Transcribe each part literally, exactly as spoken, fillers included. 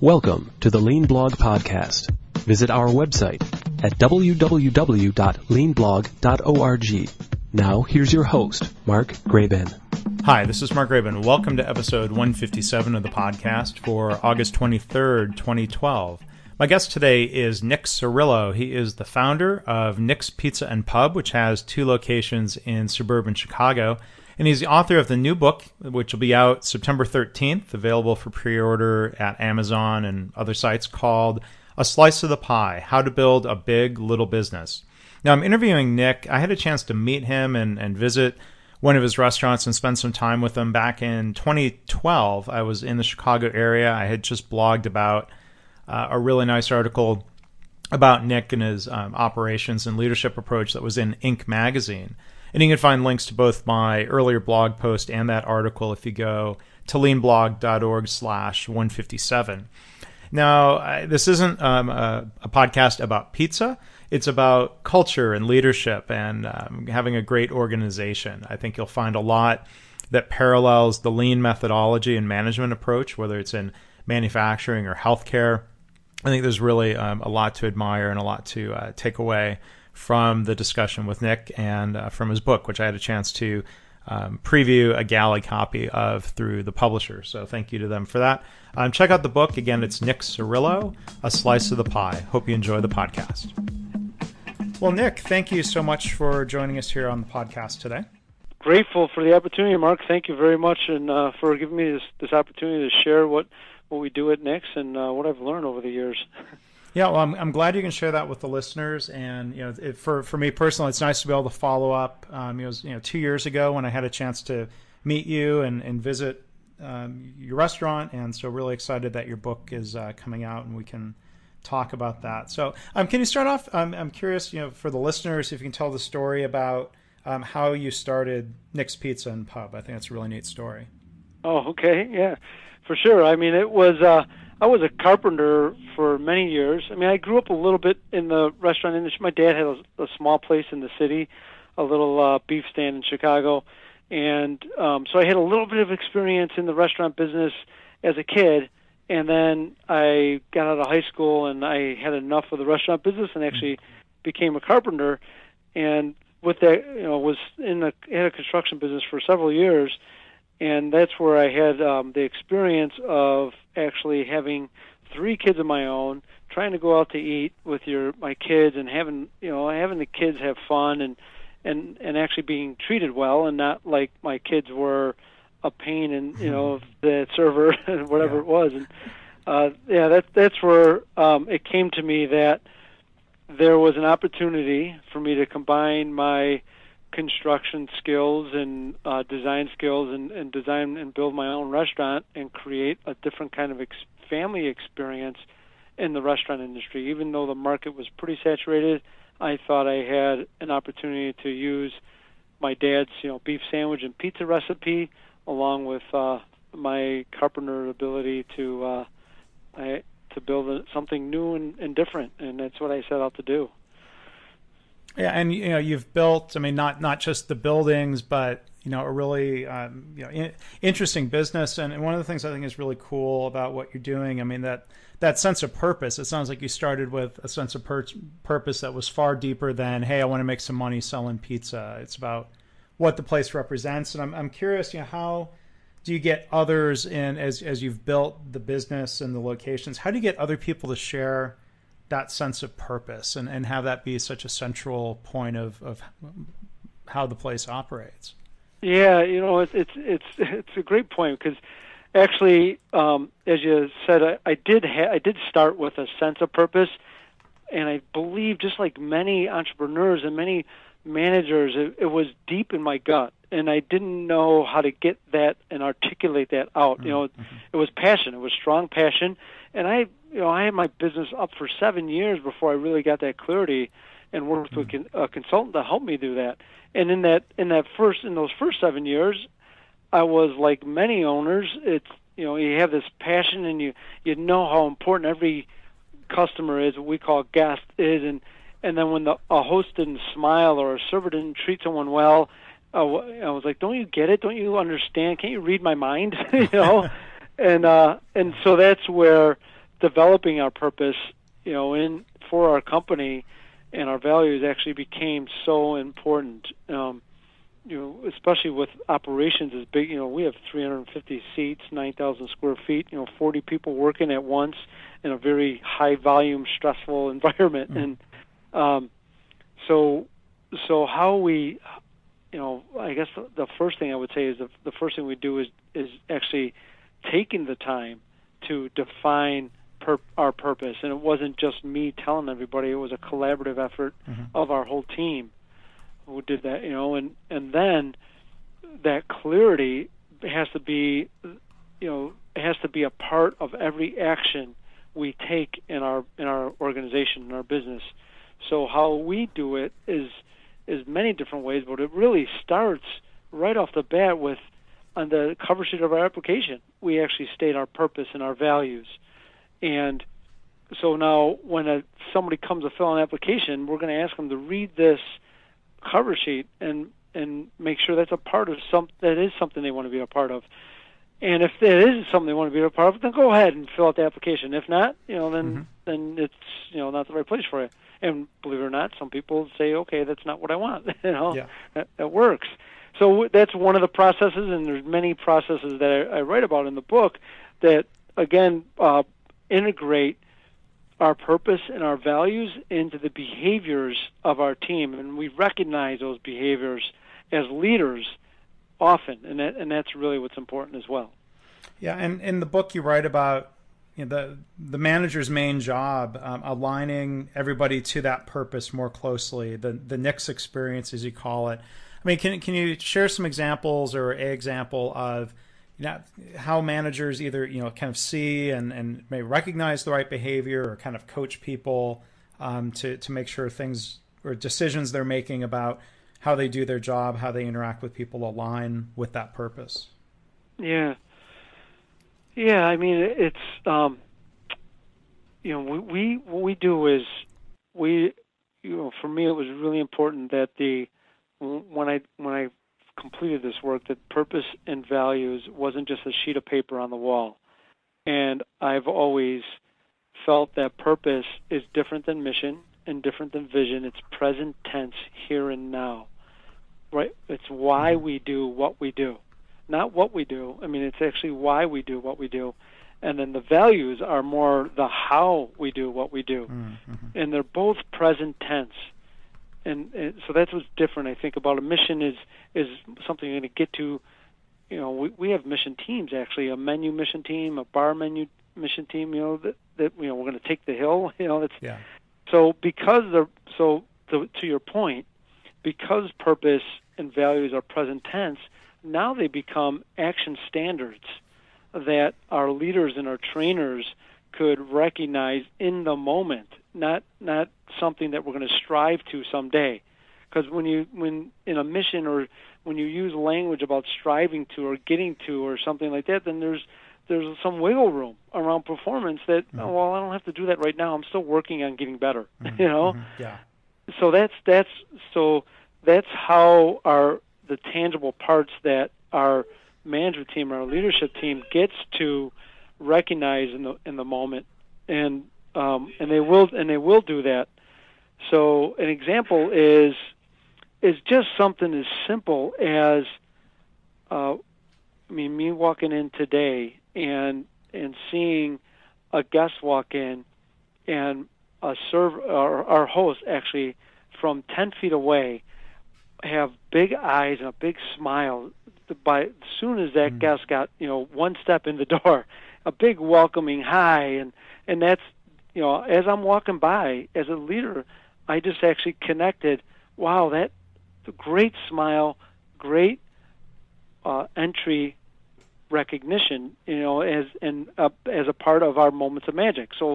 Welcome to the Lean Blog Podcast. Visit our website at w w w dot lean blog dot org. Now, here's your host, Mark Graban. Hi, this is Mark Graban. Welcome to episode one fifty-seven of the podcast for August twenty-third, twenty twelve. My guest today is Nick Cirillo. He is the founder of Nick's Pizza and Pub, which has two locations in suburban Chicago. And he's the author of the new book, which will be out September thirteenth, available for pre-order at Amazon and other sites, called A Slice of the Pie, How to Build a Big Little Business. Now, I'm interviewing Nick. I had a chance to meet him and, and visit one of his restaurants and spend some time with him back in twenty twelve. I was in the Chicago area. I had just blogged about uh, a really nice article about Nick and his um, operations and leadership approach that was in Inc magazine. And you can find links to both my earlier blog post and that article if you go to leanblog.org slash 157. Now, I, this isn't um, a, a podcast about pizza. It's about culture and leadership and um, having a great organization. I think you'll find a lot that parallels the lean methodology and management approach, whether it's in manufacturing or healthcare. I think there's really um, a lot to admire and a lot to uh, take away from the discussion with Nick and uh, from his book, which I had a chance to um, preview a galley copy of through the publisher. So thank you to them for that. Um, check out the book. Again, it's Nick Cirillo, A Slice of the Pie. Hope you enjoy the podcast. Well, Nick, thank you so much for joining us here on the podcast today. Grateful for the opportunity, Mark. Thank you very much and uh, for giving me this, this opportunity to share what, what we do at Nick's and uh, what I've learned over the years. Yeah, well, I'm, I'm glad you can share that with the listeners. And you know, it, for for me personally, it's nice to be able to follow up. Um, it was you know two years ago when I had a chance to meet you and and visit um, your restaurant, and so really excited that your book is uh, coming out and we can talk about that. So, um, can you start off? Um, I'm curious, you know, for the listeners, if you can tell the story about um, how you started Nick's Pizza and Pub. I think that's a really neat story. Oh, okay, yeah, for sure. I mean, it was. Uh, I was a carpenter for many years. I mean, I grew up a little bit in the restaurant industry. My dad had a, a small place in the city, a little uh, beef stand in Chicago. And um, so I had a little bit of experience in the restaurant business as a kid. And then I got out of high school and I had enough of the restaurant business and actually became a carpenter. And with that, you know, was in the had a construction business for several years. And that's where I had um, the experience of actually having three kids of my own, trying to go out to eat with your my kids and having you know having the kids have fun and and and actually being treated well and not like my kids were a pain in you know the server and whatever Yeah. it was. And uh, yeah, that that's where um, it came to me that there was an opportunity for me to combine my construction skills and uh, design skills and, and design and build my own restaurant and create a different kind of ex- family experience in the restaurant industry. Even though the market was pretty saturated, I thought I had an opportunity to use my dad's you know beef sandwich and pizza recipe along with uh, my carpenter ability to uh, I, to build a, something new and, and different, and that's what I set out to do. Yeah, and you know you've built. I mean, not not just the buildings, but you know a really um, you know in, interesting business. And one of the things I think is really cool about what you're doing. I mean that that sense of purpose. It sounds like you started with a sense of pur- purpose that was far deeper than, hey, I want to make some money selling pizza. It's about what the place represents. And I'm I'm curious, you know, how do you get others in as as you've built the business and the locations? How do you get other people to share that sense of purpose and, and have that be such a central point of, of how the place operates? Yeah, you know, it's it's it's, it's a great point because actually, um, as you said, I, I did ha- I did start with a sense of purpose, and I believe just like many entrepreneurs and many managers, it, it was deep in my gut, and I didn't know how to get that and articulate that out. Mm-hmm. You know, it, it was passion. It was strong passion, and I. You know, I had my business up for seven years before I really got that clarity, and worked with a consultant to help me do that. And in that, in that first, in those first seven years, I was like many owners. It's you know, you have this passion, and you you know how important every customer is, what we call guest is, and and then when the a host didn't smile or a server didn't treat someone well, uh, I was like, don't you get it? Don't you understand? Can't you read my mind? you know, and uh, and so that's where developing our purpose, you know, in for our company and our values actually became so important. Um, you know, especially with operations as big. You know, we have three hundred fifty seats, nine thousand square feet. You know, forty people working at once in a very high volume, stressful environment, mm-hmm. and um, so so how we. You know, I guess the, the first thing I would say is the, the first thing we do is is actually taking the time to define per, our purpose. And it wasn't just me telling everybody; it was a collaborative effort mm-hmm. of our whole team who did that. You know, and and then that clarity has to be, you know, it has to be a part of every action we take in our in our organization, in our business. So how we do it is. is many different ways, but it really starts right off the bat with, on the cover sheet of our application, we actually state our purpose and our values. And so now when a, somebody comes to fill an application, we're going to ask them to read this cover sheet and, and make sure that's a part of some, that is something they want to be a part of. And if that is something they want to be a part of, then go ahead and fill out the application. If not, you know, then mm-hmm. then it's, you know, not the right place for you. And believe it or not, some people say, okay, that's not what I want. you know, yeah. that, that works. So that's one of the processes, and there's many processes that I, I write about in the book that, again, uh, integrate our purpose and our values into the behaviors of our team. And we recognize those behaviors as leaders often, and that, and that's really what's important as well. Yeah, and in the book you write about, you know, the the manager's main job, um, aligning everybody to that purpose more closely, the the Knicks experience, as you call it. I mean, can can you share some examples or a example of, you know, how managers either, you know, kind of see and, and may recognize the right behavior or kind of coach people um, to, to make sure things or decisions they're making about how they do their job, how they interact with people align with that purpose? Yeah. Yeah, I mean, it's, um, you know, we, we, what we do is we, you know, for me it was really important that the, when I, when I completed this work, that purpose and values wasn't just a sheet of paper on the wall. And I've always felt that purpose is different than mission and different than vision. It's present tense, here and now. Right? It's why we do what we do. Not what we do. I mean, it's actually why we do what we do. And then the values are more the how we do what we do. Mm-hmm. And they're both present tense. And, and so that's what's different, I think, about a mission is is something you're going to get to. You know, we, we have mission teams, actually, a menu mission team, a bar menu mission team, you know, that, that you know, we're going to take the hill. You know, that's yeah. So because the so the, to your point, because purpose and values are present tense, now they become action standards that our leaders and our trainers could recognize in the moment, not not something that we're going to strive to someday. Because when you when in a mission or when you use language about striving to or getting to or something like that, then there's there's some wiggle room around performance that mm-hmm. oh, well, I don't have to do that right now. I'm still working on getting better. Mm-hmm. You know. Mm-hmm. Yeah. So that's that's so that's how our the tangible parts that our management team, our leadership team gets to recognize in the in the moment, and um, and they will and they will do that. So an example is is just something as simple as uh, I mean, me walking in today and and seeing a guest walk in, and a serve our, our host actually from ten feet away have big eyes and a big smile. By as soon as that mm. guest got, you know, one step in the door, a big welcoming hi, and and that's, you know, as I'm walking by as a leader, I just actually connected. Wow, that great smile, great uh, entry recognition, you know, as and uh, as a part of our moments of magic. So,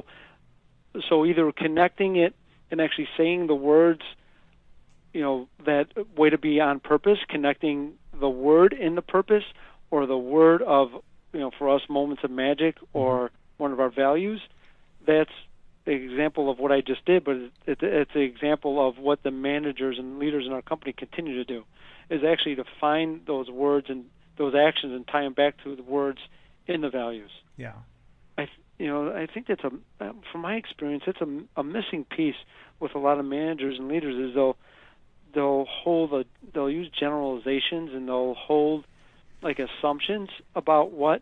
so either connecting it and actually saying the words, you know, that way to be on purpose, connecting the word in the purpose, or the word of, you know, for us, moments of magic, or one of our values. That's an example of what I just did, but it's, it's an example of what the managers and leaders in our company continue to do, is actually to find those words and those actions and tie them back to the words in the values. Yeah. I, you know, I think that's a, from my experience, it's a, a missing piece with a lot of managers and leaders is they'll they'll hold a they'll use generalizations and they'll hold like assumptions about what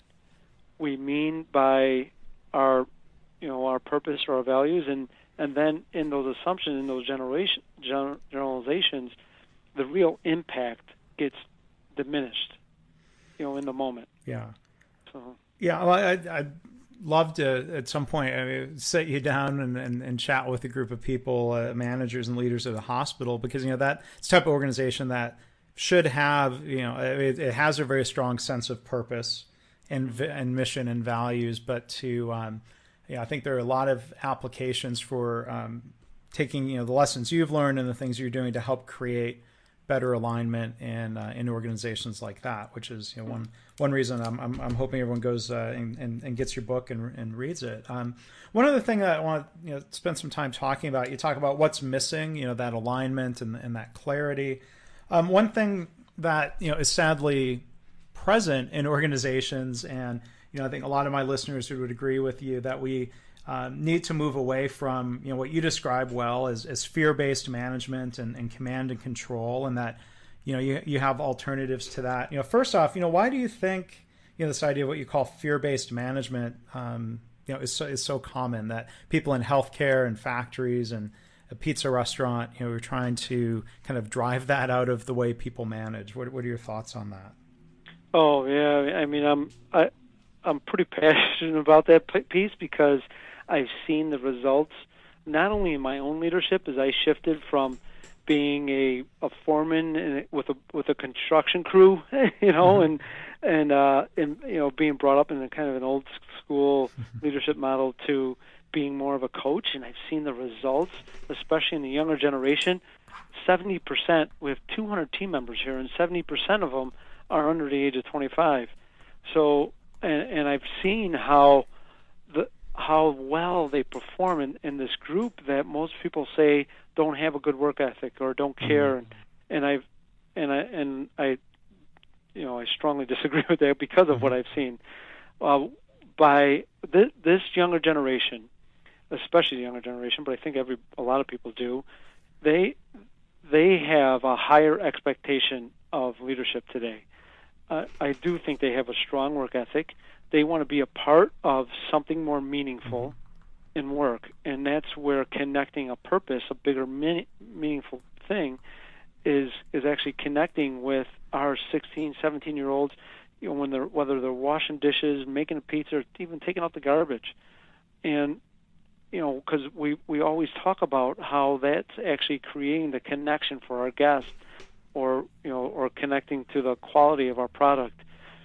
we mean by our you know our purpose or our values, and and then in those assumptions, in those generation generalizations, the real impact gets diminished, you know, in the moment. Yeah. So. Yeah, well, I, I'd love to at some point I mean, sit you down and, and, and chat with a group of people, uh, managers and leaders at a hospital, because you know that's the type of organization that should have you know it, it has a very strong sense of purpose and and mission and values, but to um, yeah, I think there are a lot of applications for um, taking you know the lessons you've learned and the things you're doing to help create better alignment in uh, in organizations like that, which is you know one one reason I'm I'm, I'm hoping everyone goes uh, and, and and gets your book and and reads it. Um, one other thing that I want to you know spend some time talking about, you talk about what's missing, you know that alignment and and that clarity. Um, one thing that you know is sadly present in organizations, and you know I think a lot of my listeners would agree with you that we Um, need to move away from you know what you describe well as, as fear-based management and, and command and control, and that you know you you have alternatives to that. You know, first off, you know why do you think you know this idea of what you call fear-based management um, you know is so, is so common, that people in healthcare and factories and a pizza restaurant you know are trying to kind of drive that out of the way people manage? What what are your thoughts on that? Oh yeah, I mean I'm I I'm pretty passionate about that piece because I've seen the results, not only in my own leadership as I shifted from being a, a foreman in, with a with a construction crew, you know, and and uh, and you know being brought up in a kind of an old school leadership model to being more of a coach, and I've seen the results, especially in the younger generation. seventy percent, we have two hundred team members here, and seventy percent of them are under the age of twenty-five. So, and, and I've seen how the how well they perform in, in this group that most people say don't have a good work ethic or don't care, mm-hmm. and, and I've and I and I, you know, I strongly disagree with that because of mm-hmm. what I've seen. Uh, by th- this younger generation, especially the younger generation, but I think every a lot of people do, they they have a higher expectation of leadership today. Uh, I do think they have a strong work ethic. They want to be a part of something more meaningful mm-hmm. in work, and that's where connecting a purpose, a bigger mean, meaningful thing, is is actually connecting with our sixteen, seventeen-year-olds, you know, when they're whether they're washing dishes, making a pizza, or even taking out the garbage, and you know, because we we always talk about how that's actually creating the connection for our guests, or you know, or connecting to the quality of our product,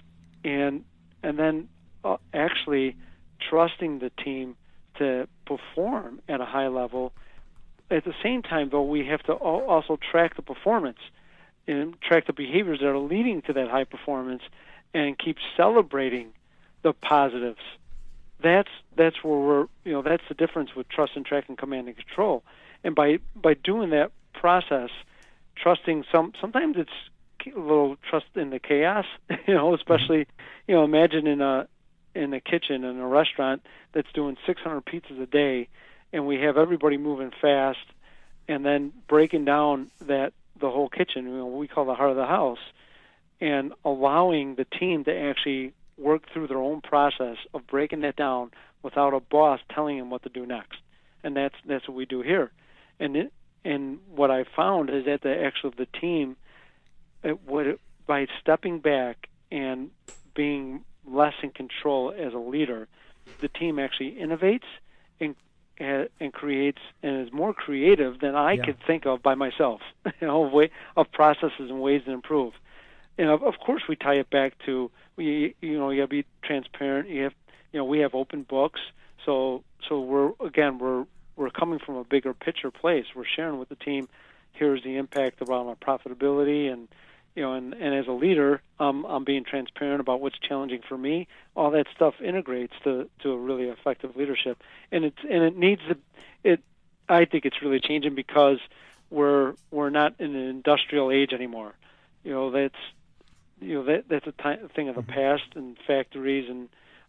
and and then uh, actually trusting the team to perform at a high level. At the same time, though, we have to also track the performance and track the behaviors that are leading to that high performance, and keep celebrating the positives. That's that's where we're you know that's the difference with trust and track and command and control. And by by doing that process, trusting some sometimes it's a little trust in the chaos, you know, especially, you know, imagine in a in a kitchen in a restaurant that's doing six hundred pizzas a day, and we have everybody moving fast, and then breaking down that the whole kitchen, you know, what we call the heart of the house, and allowing the team to actually work through their own process of breaking that down without a boss telling them what to do next. And that's that's what we do here. And it, and what I found is that the actual the team, it would, by stepping back and being less in control as a leader, the team actually innovates and and creates and is more creative than I yeah. could think of by myself. You know, way of processes and ways to improve. And of, of course, we tie it back to you. You know, you got to be transparent. You have, you know, we have open books. So so we're again we're we're coming from a bigger picture place. We're sharing with the team. Here's the impact around our profitability, and you know, and, and as a leader, um, I'm being transparent about what's challenging for me. All that stuff integrates to, to a really effective leadership, and it's and it needs to, it. I think it's really changing because we're we're not in an industrial age anymore. You know, that's you know that that's a t- thing of the past, and factories and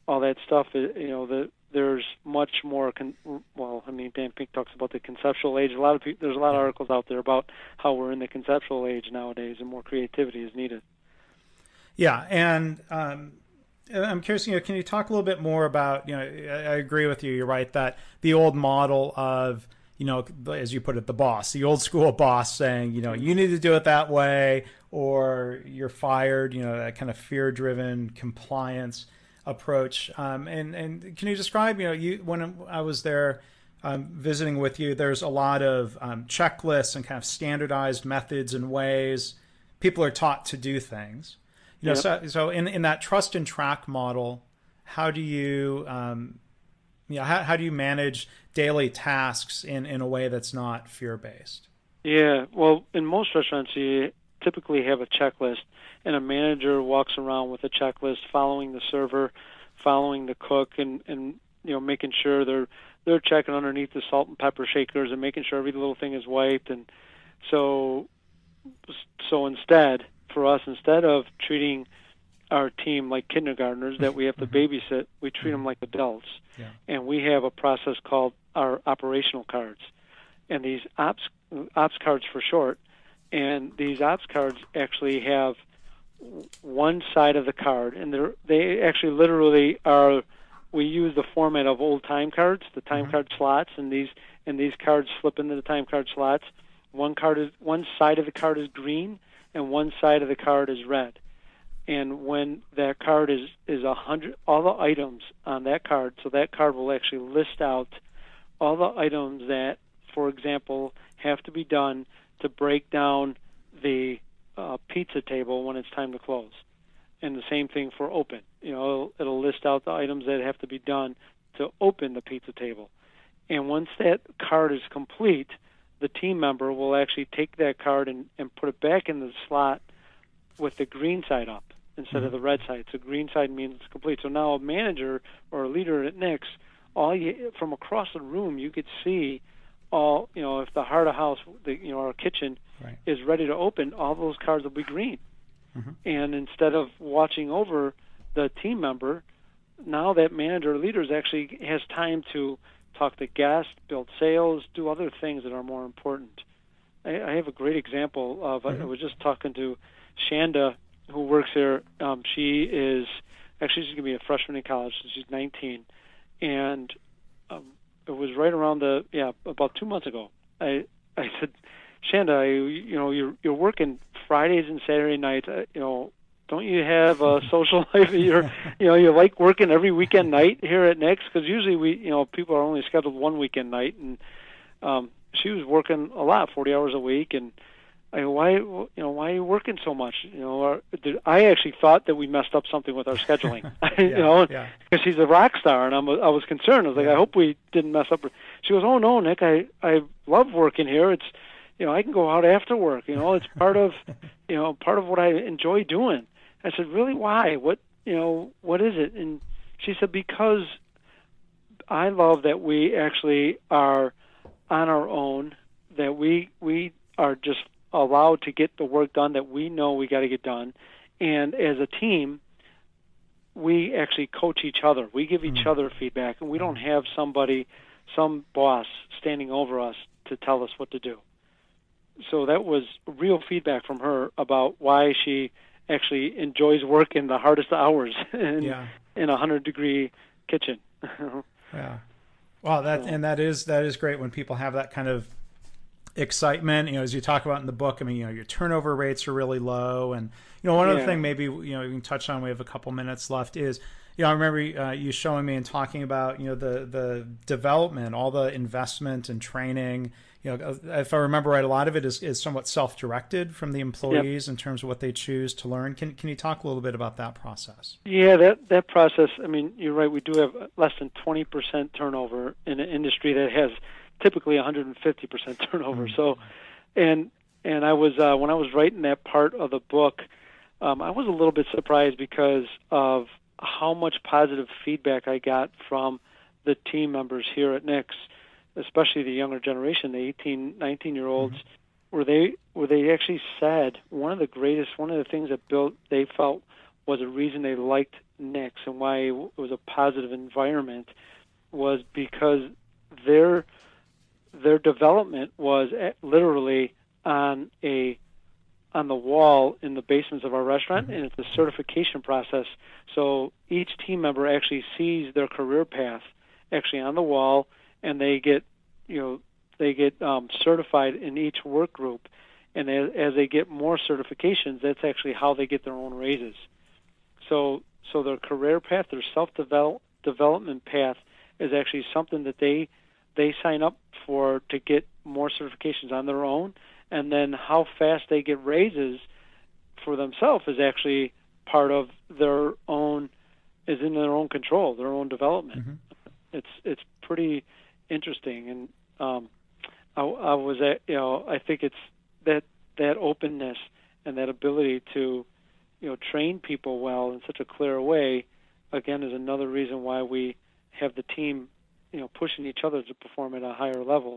all that stuff. You know, the, there's much more. Con- well, I mean, Dan Pink talks about the conceptual age. A lot of people, there's a lot of articles out there about how we're in the conceptual age nowadays, and more creativity is needed. Yeah, and um, I'm curious. You know, can you talk a little bit more about? You know, I, I agree with you. You're right that the old model of, you know, as you put it, the boss, the old school boss saying, you know, you need to do it that way or you're fired, you know, that kind of fear-driven compliance approach. Um, and, and can you describe, you know, you when I was there um, visiting with you, there's a lot of um, checklists and kind of standardized methods and ways people are taught to do things. You know, yep. so, so in, in that trust and track model, how do you, um, you know, how, how do you manage daily tasks in, in a way that's not fear-based? Yeah, well, in most restaurants, you typically have a checklist, and a manager walks around with a checklist, following the server, following the cook, and, and you know, making sure they're they're checking underneath the salt and pepper shakers and making sure every little thing is wiped. And so, so instead, for us, instead of treating our team like kindergartners that we have to babysit, we treat them like adults. Yeah. And we have a process called our operational cards, and these ops ops cards for short. And these ops cards actually have one side of the card, and they're, they actually literally are. We use the format of old time cards, the time mm-hmm. card slots, and these and these cards slip into the time card slots. One card is one side of the card is green, and one side of the card is red. And when that card is is a hundred, all the items on that card, so that card will actually list out all the items that, for example, have to be done to break down the uh, pizza table when it's time to close. And the same thing for open. You know, it'll, it'll list out the items that have to be done to open the pizza table. And once that card is complete, the team member will actually take that card and, and put it back in the slot with the green side up instead mm-hmm. of the red side. So green side means it's complete. So now a manager or a leader at Nick's, all you, from across the room, you could see all, you know, if the heart of house, the, you know, our kitchen right. is ready to open, all those cards will be green. Mm-hmm. And instead of watching over the team member, now that manager or leader actually has time to talk to guests, build sales, do other things that are more important. I, I have a great example of, mm-hmm. I was just talking to Shanda, who works there. Um, she is, actually she's going to be a freshman in college, so she's nineteen. And um, it was right around the, yeah, about two months ago. I I said, Shanda, I, you know, you're you're working Fridays and Saturday nights. Uh, you know, don't you have a social life? You're, you know, you like working every weekend night here at Nick's, because usually we, you know, people are only scheduled one weekend night, and um, she was working a lot, forty hours a week, and I go, why, you know, why are you working so much? You know, our, did, I actually thought that we messed up something with our scheduling. yeah, you know, because yeah. she's a rock star, and I'm, I was concerned. I was like, yeah. I hope we didn't mess up. She goes, oh no, Nick, I, I love working here. It's, you know, I can go out after work. You know, it's part of, you know, part of what I enjoy doing. I said, really, why? What, you know, what is it? And she said, because I love that we actually are on our own, that we we are just allowed to get the work done that we know we got to get done. And as a team, we actually coach each other. We give each mm-hmm. other feedback, and we don't have somebody, some boss standing over us to tell us what to do. So that was real feedback from her about why she actually enjoys work in the hardest hours in, yeah. in a hundred-degree kitchen. yeah. Well, that, and that is, that is great when people have that kind of excitement, you know, as you talk about in the book. I mean, you know, your turnover rates are really low, and you know, one yeah. other thing maybe, you know, you can touch on, we have a couple minutes left, is, you know, I remember uh, you showing me and talking about, you know, the the development, all the investment and training. You know, if I remember right, a lot of it is, is somewhat self-directed from the employees yep. in terms of what they choose to learn. Can can you talk a little bit about that process? Yeah, that that process. I mean, you're right. We do have less than twenty percent turnover in an industry that has typically one hundred fifty percent turnover. Mm-hmm. So, and and I was uh, when I was writing that part of the book, um, I was a little bit surprised because of how much positive feedback I got from the team members here at Nick's, especially the younger generation, the eighteen, nineteen-year-olds, mm-hmm. where they where they actually said one of the greatest, one of the things that built they felt was a reason they liked Nick's and why it was a positive environment was because their their development was literally on a on the wall in the basements of our restaurant, and it's a certification process. So each team member actually sees their career path actually on the wall, and they get, you know, they get um, certified in each work group. And as, as they get more certifications, that's actually how they get their own raises. So, so their career path, their self-develop development path, is actually something that they they sign up for to get more certifications on their own. And then how fast they get raises for themselves is actually part of their own, is in their own control, their own development. Mm-hmm. It's it's pretty interesting, and um, I, I was at, you know, I think it's that that openness and that ability to, you know, train people well in such a clear way, again, is another reason why we have the team, you know, pushing each other to perform at a higher level.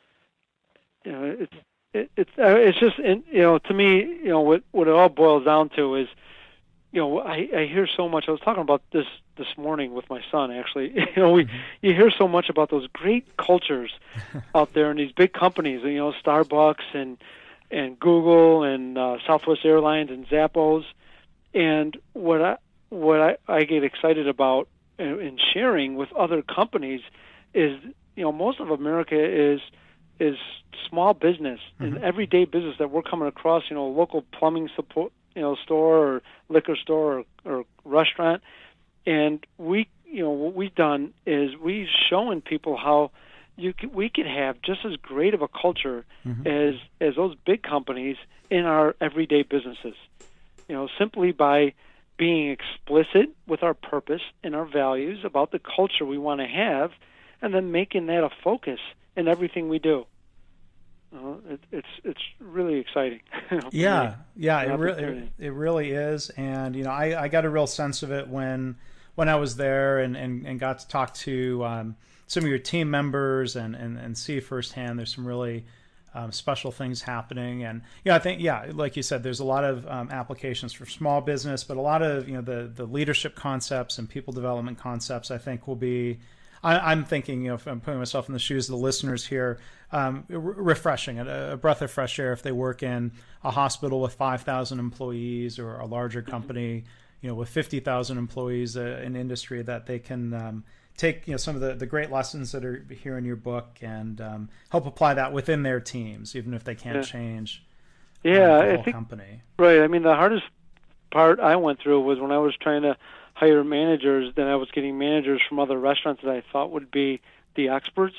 You know, it's It, it's uh, it's just, you know, to me, you know, what what it all boils down to is, you know, I, I hear so much. I was talking about this this morning with my son, actually. You know, we mm-hmm. you hear so much about those great cultures out there in these big companies, you know, Starbucks and and Google and uh, Southwest Airlines and Zappos. And what I what I, I get excited about in, in sharing with other companies is, you know, most of America is is small business and mm-hmm. everyday business that we're coming across, you know, local plumbing support, you know, store or liquor store or, or restaurant. And we, you know, what we've done is we've shown people how you could, we could have just as great of a culture mm-hmm. as as those big companies in our everyday businesses. You know, simply by being explicit with our purpose and our values about the culture we want to have, and then making that a focus in everything we do. Uh, it, it's it's really exciting. yeah, yeah, it really it, it really is, and you know, I, I got a real sense of it when when I was there and, and, and got to talk to um, some of your team members and, and, and see firsthand. There's some really um, special things happening, and you know, I think yeah, like you said, there's a lot of um, applications for small business, but a lot of you know the the leadership concepts and people development concepts, I think, will be. I'm thinking, you know, if I'm putting myself in the shoes of the listeners here, um, refreshing, a, a breath of fresh air if they work in a hospital with five thousand employees or a larger company, you know, with fifty thousand employees, uh, an industry that they can um, take, you know, some of the, the great lessons that are here in your book and um, help apply that within their teams, even if they can't yeah. change yeah, um, the I whole think, company. Right. I mean, the hardest part I went through was when I was trying to hire managers, then I was getting managers from other restaurants that I thought would be the experts,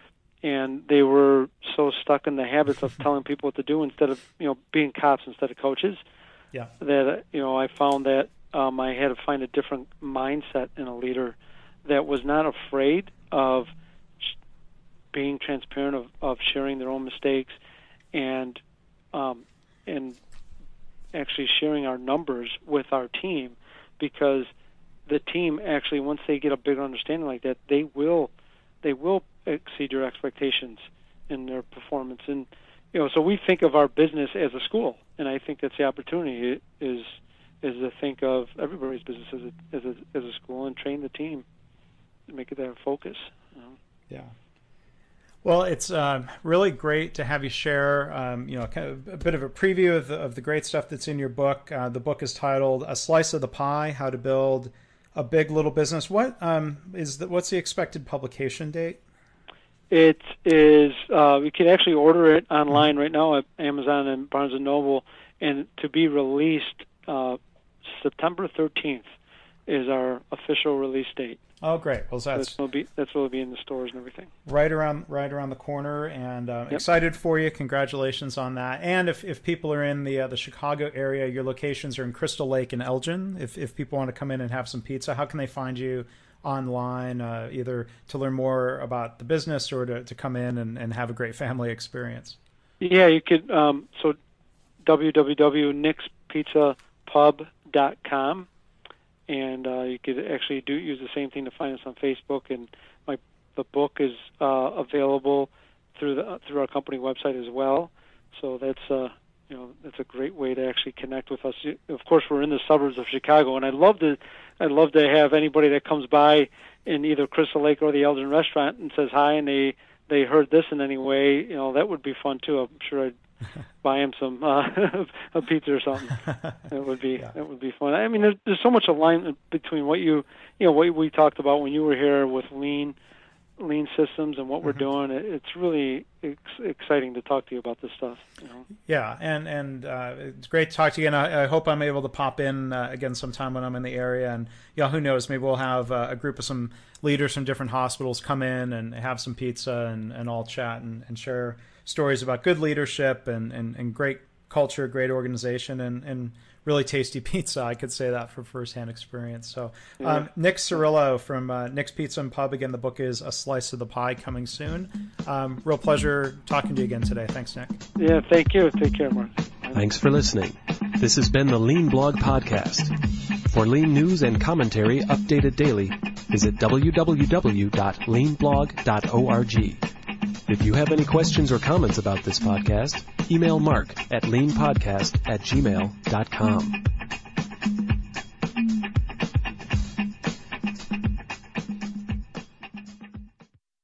and they were so stuck in the habits of telling people what to do instead of, you know, being cops instead of coaches. Yeah. That, you know, I found that um, I had to find a different mindset in a leader that was not afraid of being transparent, of, of sharing their own mistakes, and um, and actually sharing our numbers with our team, because the team actually, once they get a bigger understanding like that, they will they will exceed your expectations in their performance. And you know, so we think of our business as a school, and I think that's the opportunity is is to think of everybody's business as a as a, as a school and train the team and make it their focus. You know? Yeah. Well, it's uh, really great to have you share, um, you know, kind of a bit of a preview of the, of the great stuff that's in your book. Uh, the book is titled "A Slice of the Pie: How to Build a Big Little Business." What um, is the, what's the expected publication date? It is. Uh, you can actually order it online right now at Amazon and Barnes and Noble, and to be released uh, September thirteenth is our official release date. Oh, great! Well, that's so will be that's what will be in the stores and everything. Right around, right around the corner, and uh, yep. excited for you. Congratulations on that! And if, if people are in the uh, the Chicago area, your locations are in Crystal Lake and Elgin. If if people want to come in and have some pizza, how can they find you online, uh, either to learn more about the business or to, to come in and, and have a great family experience? Yeah, you could. Um, so w w w dot nick's pizza pub dot com. And uh, you could actually do use the same thing to find us on Facebook. And my the book is uh, available through the through our company website as well. So that's uh, you know, that's a great way to actually connect with us. Of course, we're in the suburbs of Chicago, and I'd love to, I'd love to have anybody that comes by in either Crystal Lake or the Eldon Restaurant and says hi, and they they heard this in any way. You know, that would be fun too. I'm sure I'd buy him some uh, a pizza or something. That would be yeah. that would be fun. I mean, there's there's so much alignment between what you you know what we talked about when you were here with lean. lean systems and what we're doing. It's really ex- exciting to talk to you about this stuff. You know? Yeah, and and uh, it's great to talk to you. And I, I hope I'm able to pop in uh, again sometime when I'm in the area. And you know, who knows? Maybe we'll have uh, a group of some leaders from different hospitals come in and have some pizza and, and all chat and, and share stories about good leadership and, and, and great culture, great organization, and, and really tasty pizza. I could say that from firsthand experience. So yeah. um, Nick Cirillo from uh, Nick's Pizza and Pub. Again, the book is A Slice of the Pie, coming soon. Um, real pleasure talking to you again today. Thanks, Nick. Yeah, thank you. Take care, Mark. Thanks for listening. This has been the Lean Blog Podcast. For lean news and commentary updated daily, visit w w w dot lean blog dot org. If you have any questions or comments about this podcast, email Mark at leanpodcast at gmail dot com.